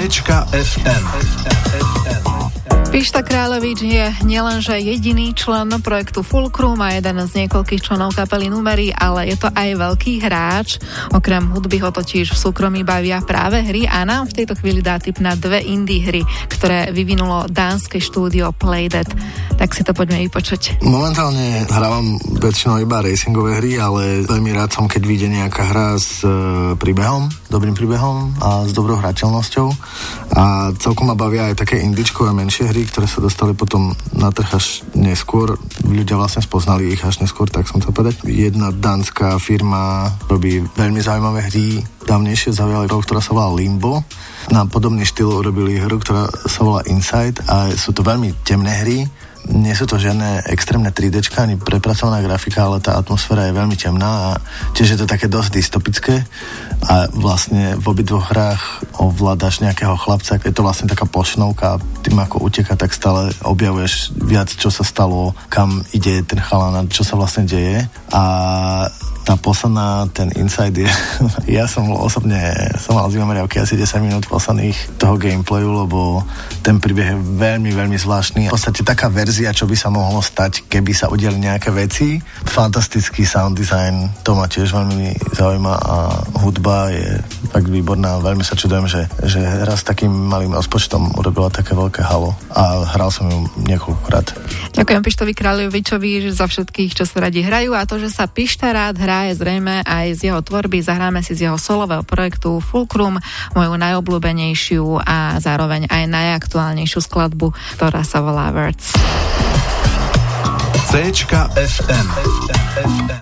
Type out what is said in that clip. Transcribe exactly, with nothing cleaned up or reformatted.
Céčka ef em. Pišta Kráľovič je nielenže jediný člen projektu Fulcrum a jeden z niekoľkých členov kapely Numery, ale je to aj veľký hráč. Okrem hudby ho totiž v súkromí bavia práve hry a nám v tejto chvíli dá tip na dve indie hry, ktoré vyvinulo dánske štúdio Playdead. Tak si to poďme vypočuť. Momentálne hrávam väčšinou iba racingové hry, ale veľmi rád som, keď vyjde nejaká hra s e, príbehom, dobrým príbehom a s dobrou hrateľnosťou. A celkom ma bavia aj také indičkové menšie hry, ktoré sa dostali potom na trh až neskôr. Ľudia vlastne spoznali ich až neskôr, tak som to povedať. Jedna dánska firma robí veľmi zaujímavé hry. Dávnejšie zaujali hru, ktorá sa volá Limbo. Na podobný štýl urobili hru, ktorá sa volá Inside a sú to veľmi temné hry. Nie sú to žiadne extrémne tri déčka ani prepracovaná grafika, ale tá atmosféra je veľmi temná a tiež je to také dosť dystopické a vlastne v obidvoch hrách ovládaš nejakého chlapca, je to vlastne taká plošnovka, tým ako uteka, tak stále objavuješ viac, čo sa stalo, kam ide ten chalan, čo sa vlastne deje a tá posledná, ten Inside je, ja som osobne, som mal zimomeriavky asi desať minút posledných toho gameplayu, lebo ten príbeh je veľmi, veľmi zvláštny. V podstate taká verzia, čo by sa mohlo stať, keby sa udiali nejaké veci. Fantastický sound design, to ma tiež veľmi zaujíma a hudba je tak výborná. Veľmi sa čudujem, že, že hra s takým malým rozpočtom urobila také veľké halo a hral som ju niekoľkokrát. Ďakujem Pištovi Kráľovičovi za všetkých, čo sa radi hrajú a to, že sa Pišta rád hrá, je zrejme aj z jeho tvorby. Zahráme si z jeho solového projektu Fulcrum moju najobľúbenejšiu a zároveň aj najaktuálnejšiu skladbu, ktorá sa volá Words. Céčka ef em.